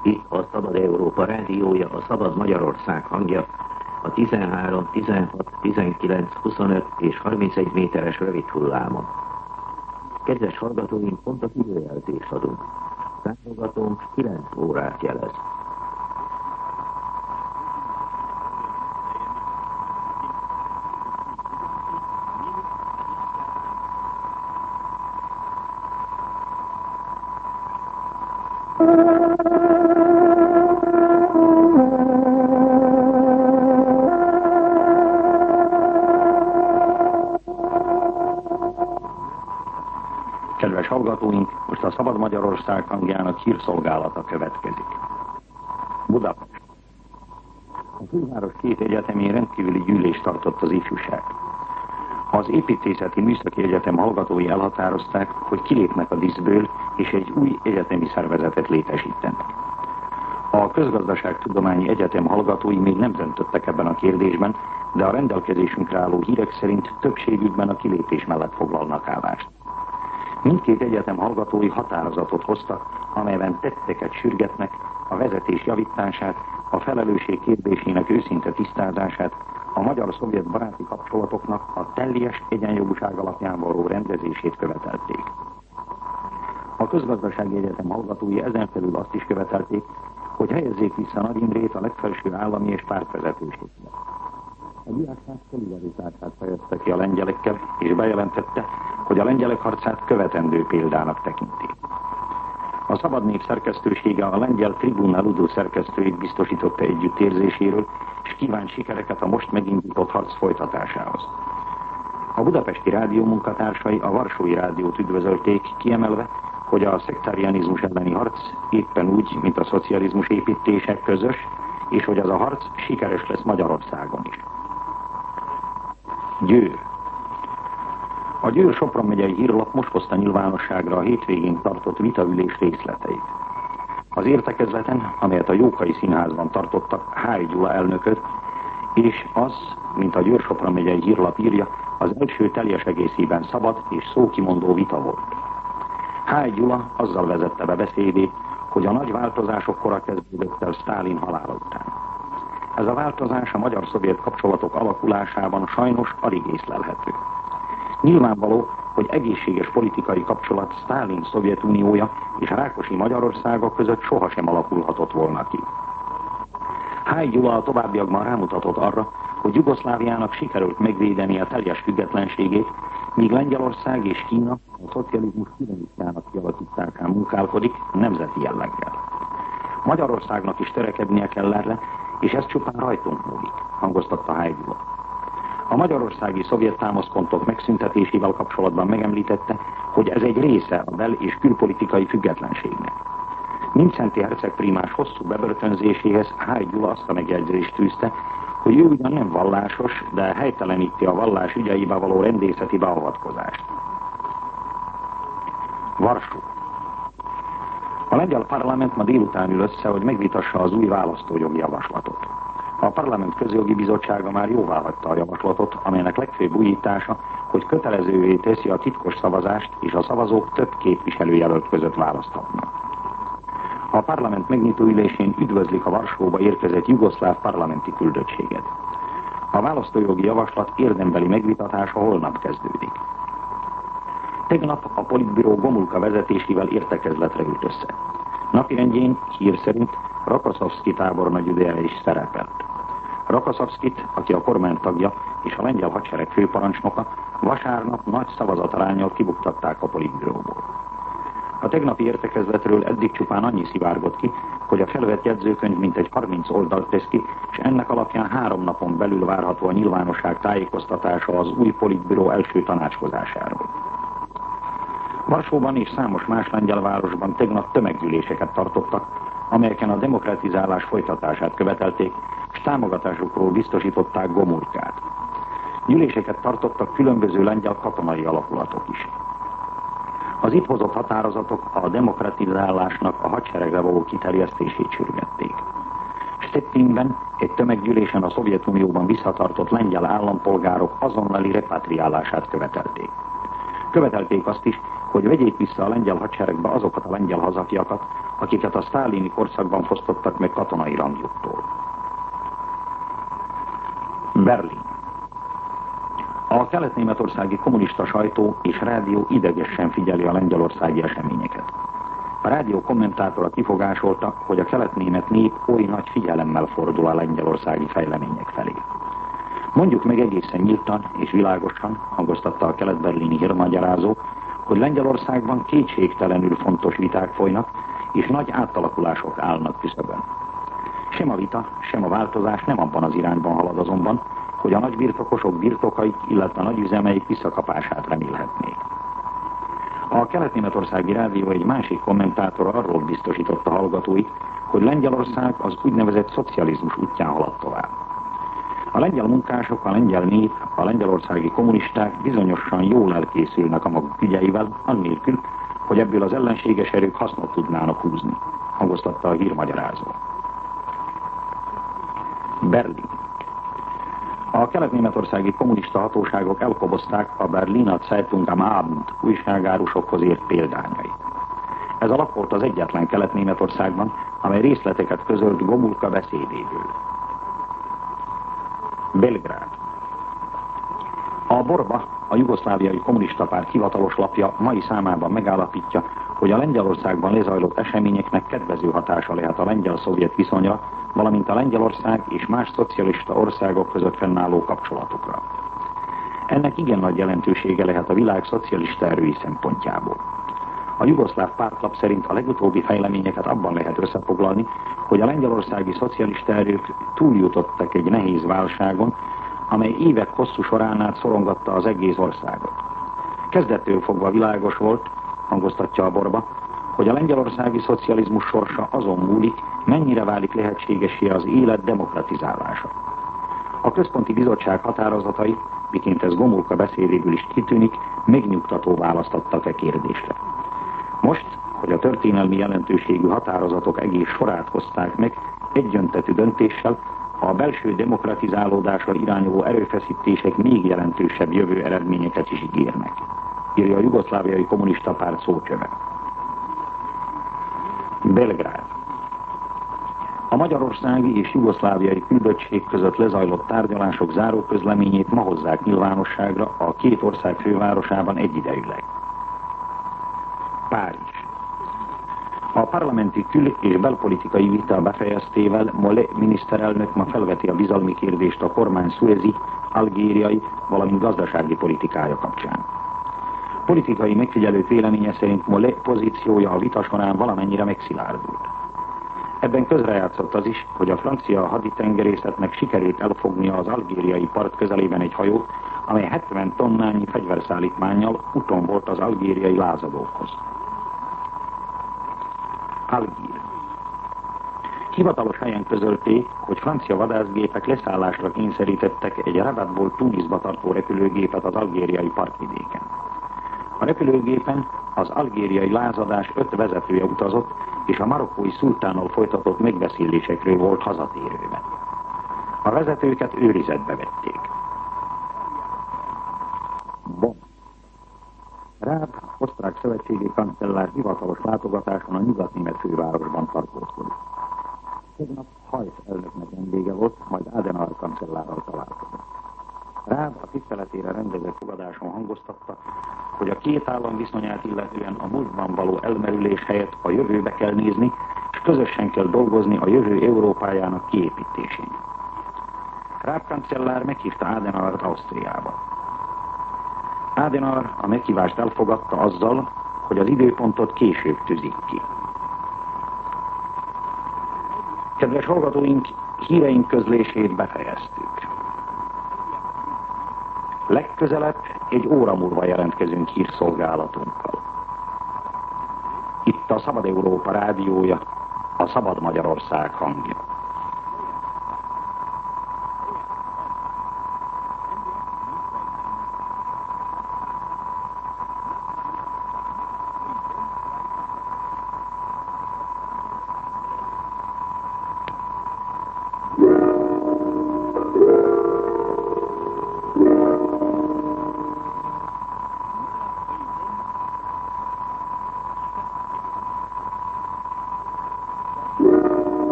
Itt a Szabad Európa rádiója, a Szabad Magyarország hangja, a 13, 16, 19, 25 és 31 méteres rövid hullámon. Kedves hallgatóink, pont az időjelzést adunk. Támogatónk 9 órát jelez. Kedves hallgatóink, most a Szabad Magyarország hangjának hírszolgálata következik. Budapest. A főváros két egyetemén rendkívüli gyűlést tartott az ifjúság. Az Építészeti Műszaki Egyetem hallgatói elhatározták, hogy kilépnek a díszből, és egy új egyetemi szervezetet létesítenek. A Közgazdaságtudományi Egyetem hallgatói még nem döntöttek ebben a kérdésben, de a rendelkezésünkre álló hírek szerint többségükben a kilépés mellett foglalnak állást. Mindkét egyetem hallgatói határozatot hoztak, amelyben tetteket sürgetnek, a vezetés javítását, a felelősség kérdésének őszinte tisztázását, a magyar-szovjet baráti kapcsolatoknak a teljes egyenjogúság alapján való rendezését követelték. A Közgazdasági Egyetem hallgatói ezen felül azt is követelték, hogy helyezzék vissza Nagy Imrét a legfelső állami és pártvezetőségbe. A diákság szolidaritását fejezte ki a lengyelekkel, és bejelentette, hogy a lengyelek harcát követendő példának tekinti. A Szabad Nép szerkesztősége a lengyel Tribuna Ludu szerkesztőit biztosította együttérzéséről, és kíván sikereket a most megindított harc folytatásához. A budapesti rádió munkatársai a varsói rádiót üdvözölték, kiemelve, hogy a szektárianizmus elleni harc éppen úgy, mint a szocializmus építése közös, és hogy az a harc sikeres lesz Magyarországon is. Győr. A Győr-Sopron megyei hírlap most hozta nyilvánosságra a hétvégén tartott vitaülés részleteit. Az értekezleten, amelyet a Jókai Színházban tartottak, Háj Gyula elnököt, és az, mint a Győr-Sopron megyei hírlap írja, az első teljes egészében szabad és szókimondó vita volt. Háj Gyula azzal vezette be beszédét, hogy a nagy változások kora kezdődött el Sztálin halála után. Ez a változás a magyar-szovjet kapcsolatok alakulásában sajnos alig észlelhető. Nyilvánvaló, hogy egészséges politikai kapcsolat Sztálin Szovjetuniója és Rákosi Magyarországa között sohasem alakulhatott volna ki. Háj Gyula a továbbiakban rámutatott arra, hogy Jugoszláviának sikerült megvédeni a teljes függetlenségét, míg Lengyelország és Kína a szocializmus piramisjának kialakításán munkálkodik nemzeti jelleggel. Magyarországnak is törekednie kell erre, és ez csupán rajtunk múlik, hangoztatta Háj Gyula. A magyarországi szovjet támaszpontok megszüntetésével kapcsolatban megemlítette, hogy ez egy része a bel- és külpolitikai függetlenségnek. Mindszenty herceg prímás hosszú bebörtönzéséhez Háj Gyula azt a megjegyzést tűzte, hogy ő ugyan nem vallásos, de helyteleníti a vallás ügyeibe való rendészeti beavatkozást. Varsó. A lengyel parlament ma délután ül össze, hogy megvitassa az új választójogi javaslatot. A Parlament Közjogi Bizottsága már jóváhagyta a javaslatot, amelynek legfőbb újítása, hogy kötelezővé teszi a titkos szavazást, és a szavazók több képviselőjelölt között választhatnak. A parlament megnyitó ülésén üdvözlik a Varsóba érkezett jugoszláv parlamenti küldöttséget. A választójogi javaslat érdembeli megvitatása holnap kezdődik. Tegnap a Politbíró Gomulka vezetésével értekezletre ült össze. Napirendjén hír szerint Rokoszovszky tábornagy ideje is szerepelt. Rokoszovszkyt, aki a kormány tagja és a lengyel hadsereg főparancsnoka, vasárnap nagy szavazataránnyal kibuktatták a Politbíróból. A tegnapi értekezletről eddig csupán annyi szivárgott ki, hogy a felvett jegyzőkönyv mintegy 30 oldalt tesz ki, és ennek alapján 3 napon belül várható a nyilvánosság tájékoztatása az új Politbíró első tanácskozásáról. Varsóban és számos más lengyel városban tegnap tömeggyűléseket tartottak, amelyeken a demokratizálás folytatását követelték, és támogatásukról biztosították Gomulkát. Gyűléseket tartottak különböző lengyel katonai alakulatok is. Az itt hozott határozatok a demokratizálásnak a hadseregre való kiterjesztését sürgették. Stettinben egy tömeggyűlésen a Szovjetunióban visszatartott lengyel állampolgárok azonnali repatriálását követelték. Követelték azt is, hogy vegyék vissza a lengyel hadseregbe azokat a lengyel hazafiakat, akiket a sztálini korszakban fosztottak meg katonai rangjuktól. Berlin. A kelet-németországi kommunista sajtó és rádió idegesen figyeli a lengyelországi eseményeket. A rádió kommentátora kifogásolta, hogy a kelet-német nép oly nagy figyelemmel fordul a lengyelországi fejlemények felé. Mondjuk meg egészen nyíltan és világosan, hangoztatta a kelet-berlini hírmagyarázó, hogy Lengyelországban kétségtelenül fontos viták folynak, és nagy átalakulások állnak küszöbön. Sem a vita, sem a változás nem abban az irányban halad azonban, hogy a nagybirtokosok birtokaik, illetve a nagyüzemeik visszakapását remélhetnék. A kelet-németországi rádió egy másik kommentátor arról biztosította hallgatóit, hogy Lengyelország az úgynevezett szocializmus útján halad tovább. A lengyel munkások, a lengyel nép, a lengyelországi kommunisták bizonyosan jól elkészülnek a maguk ügyeivel, annélkül, hogy ebből az ellenséges erők hasznot tudnának húzni, hangoztatta a hírmagyarázó. Berlin. A kelet-németországi kommunista hatóságok elkobozták a Berliner Zeitung am Abend újságárusokhoz ért példányait. Ez a lap volt az egyetlen Kelet-Németországban, amely részleteket közölt Gomulka beszédéből. Belgrád. A Borba, a jugoszláviai kommunista párt hivatalos lapja mai számában megállapítja, hogy a Lengyelországban lezajlott eseményeknek kedvező hatása lehet a lengyel-szovjet viszonyra, valamint a Lengyelország és más szocialista országok között fennálló kapcsolatokra. Ennek igen nagy jelentősége lehet a világ szocialista erői szempontjából. A jugoszláv pártlap szerint a legutóbbi fejleményeket abban lehet összefoglalni, hogy a lengyelországi szocialista erők túljutottak egy nehéz válságon, amely évek hosszú során át szorongatta az egész országot. Kezdettől fogva világos volt, hangoztatja a Borba, hogy a lengyelországi szocializmus sorsa azon múlik, mennyire válik lehetségessé az élet demokratizálása. A Központi Bizottság határozatai, miként ez Gomulka beszédéből is kitűnik, megnyugtató választ adtak e kérdésre. Most, hogy a történelmi jelentőségű határozatok egész sorát hozták meg, egyöntetű döntéssel a belső demokratizálódásra irányuló erőfeszítések még jelentősebb jövő eredményeket is ígérnek, írja a jugoszláviai kommunista párt szócsöve. Belgrád. A magyarországi és jugoszláviai küldöttség között lezajlott tárgyalások záróközleményét ma hozzák nyilvánosságra a két ország fővárosában egyidejűleg. Párizs. A parlamenti kül- és belpolitikai vita befejeztével Mollet miniszterelnök ma felveti a bizalmi kérdést a kormány szuezi, algériai, valamint gazdasági politikája kapcsán. Politikai megfigyelők véleménye szerint Mollet pozíciója a vita során valamennyire megszilárdult. Ebben közrejátszott az is, hogy a francia haditengerészetnek sikerült elfognia az algériai part közelében egy hajót, amely 70 tonnányi fegyverszállítmánnyal úton volt az algériai lázadókhoz. Algír. Hivatalos helyen közölték, hogy francia vadászgépek leszállásra kényszerítettek egy Rabatból Tunisba tartó repülőgépet az algériai partvidéken. A repülőgépen az algériai lázadás 5 vezetője utazott, és a marokkói szultánnal folytatott megbeszélésekről volt hazatérőben. A vezetőket őrizetbe vették. Bonn. Rád, osztrák szövetségi kancellár hivatalos látogatáson a nyugatnémet fővárosban tartózkodik. Tegnap Hajsz elnöknek vendége volt, majd Adenauer kancellárral találkozott. Rád a tiszteletére rendezett fogadáson hangoztatta, hogy a két állam viszonyát illetően a múltban való elmerülés helyett a jövőbe kell nézni, és közösen kell dolgozni a jövő Európájának kiépítésén. Rád kancellár meghívta Adenauert Ausztriába. Adenauer a meghívást elfogadta azzal, hogy az időpontot később tűzik ki. Kedves hallgatóink, híreink közlését befejeztük. Legközelebb egy óra múlva jelentkezünk hírszolgálatunkkal. Itt a Szabad Európa rádiója, a Szabad Magyarország hangja.